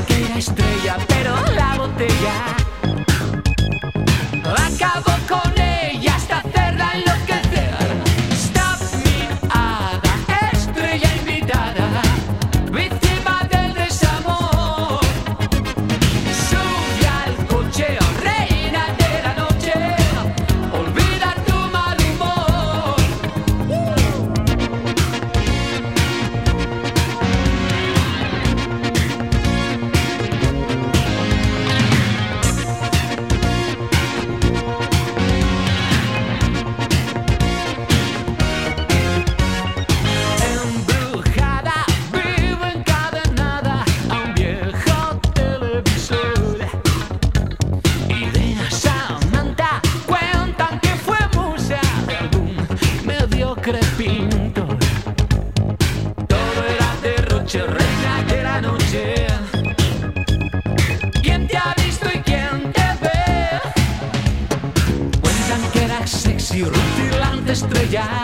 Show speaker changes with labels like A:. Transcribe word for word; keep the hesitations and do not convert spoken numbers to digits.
A: que era estrella, pero la botella acabó con ella hasta hacerla enloquecer. Stop mi hada, estrella invitada, víctima del desamor. Sube al coche, oh, reina de la noche, olvida tu mal humor. Embrujada, vivo encadenada a un viejo televisor. Idea Samantha cuentan que fue musa de algún mediocre pintor. Todo era derroche, reina de la noche. ¿Quién te ha visto y quién te ve? Cuentan que era sexy, rutilante estrella.